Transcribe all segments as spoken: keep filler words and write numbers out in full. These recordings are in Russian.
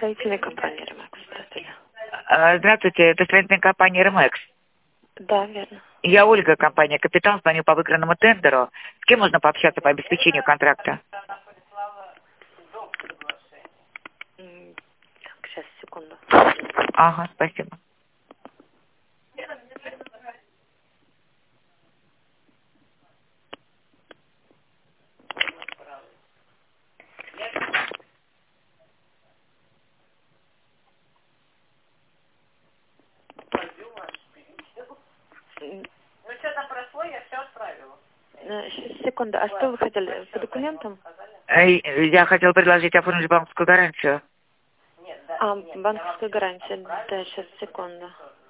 Строительная компания «Ремекс». Здравствуйте. А, Здравствуйте, это строительная компания «Ремекс». Да, верно. Я Ольга, компания «Капитан», звоню по выигранному тендеру. С кем можно пообщаться по обеспечению контракта? М, Так, сейчас, секунду. Ага, спасибо. М, Ну что там прошло, я все отправила. э, Сейчас, секунду. А что вы хотели? По документам? Э, Я хотела предложить оформить банковскую гарантию. Нет, да, А, нет, банковская гарантия. Да, сейчас, секунду.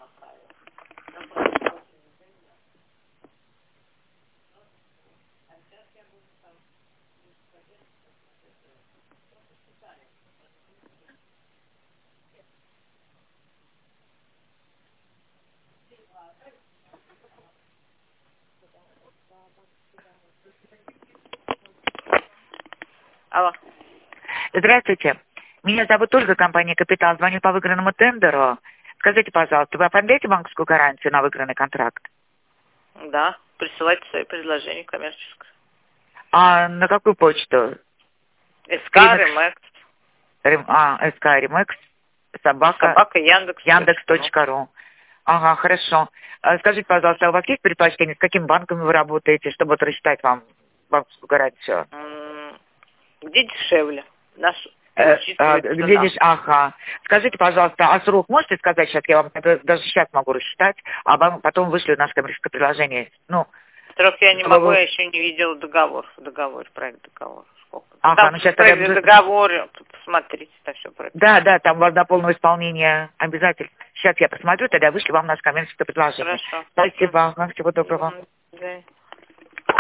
Алло. Здравствуйте. Меня зовут Ольга, компания «Капитан». Звоню по выигранному тендеру. Скажите, пожалуйста, вы оформляете банковскую гарантию на выигранный контракт? Да, присылайте свои предложения коммерческое. А на какую почту? СК, Ремекс. Ремекс, Рем- А, СК Ремекс, собака, собака, Яндекс. Яндекс точка ру. Ага, хорошо. А Скажите, пожалуйста, а у вас есть предпочтение, с каким банком вы работаете, чтобы вот рассчитать вам банковскую гарантию? М, Где дешевле? Наш Э, а, учитывает где цена. здесь, ага. Скажите, пожалуйста, а срок можете сказать сейчас? Я вам это даже сейчас могу рассчитать, а вам потом вышлю наше коммерческое предложение. Ну, Срок я не чтобы могу, вы... я еще не видела договор. Договор, проект договор. Сколько? Ага, Там ну сейчас тогда... проект договор, посмотрите, там все проект. Да, да, там у вас до полного исполнения обязательно. Сейчас я посмотрю, тогда вышлю вам наше коммерческое предложение. Хорошо. Спасибо, вам всего доброго. Мгм. Да.